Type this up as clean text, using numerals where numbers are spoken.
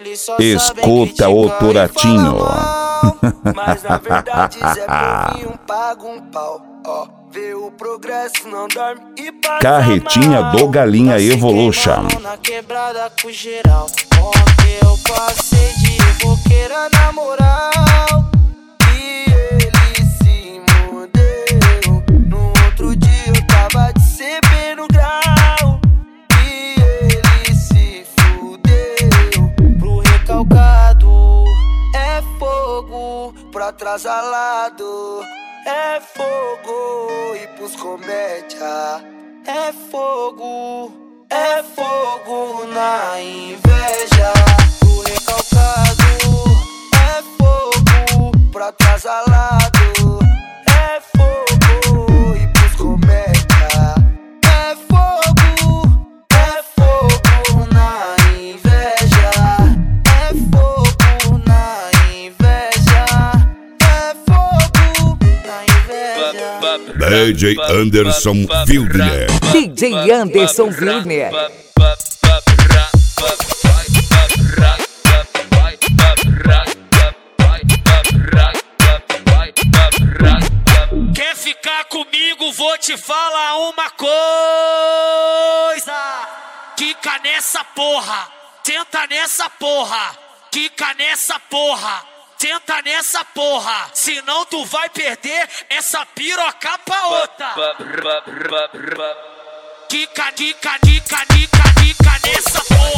Escuta o Turatinho. Mas na verdade Zé Povinho paga um pau. Ó, vê o progresso, não dorme e passa Carretinha mal. do Galinha Evolution. Na quebrada com geral. Ontem eu passei de boqueira na moral. E ele se mudeu. No outro dia eu tava de CB no grau. E ele se fudeu. Pro recalcado é fogo, pro atrasalado é fogo, e pros comédia é fogo na inveja. Pro recalcado é fogo, pro atrasalado é fogo, e pros comédia é fogo na inveja. É fogo na inveja. É fogo na inveja. DJ Anderson Wildner. DJ Anderson Wildner. Quer ficar comigo? Vou te falar uma coisa. Quica nessa porra, tenta nessa porra. Quica nessa porra, tenta nessa porra. Senão tu vai perder essa piroca pra outra. Quica, quica, quica, quica, quica nessa porra.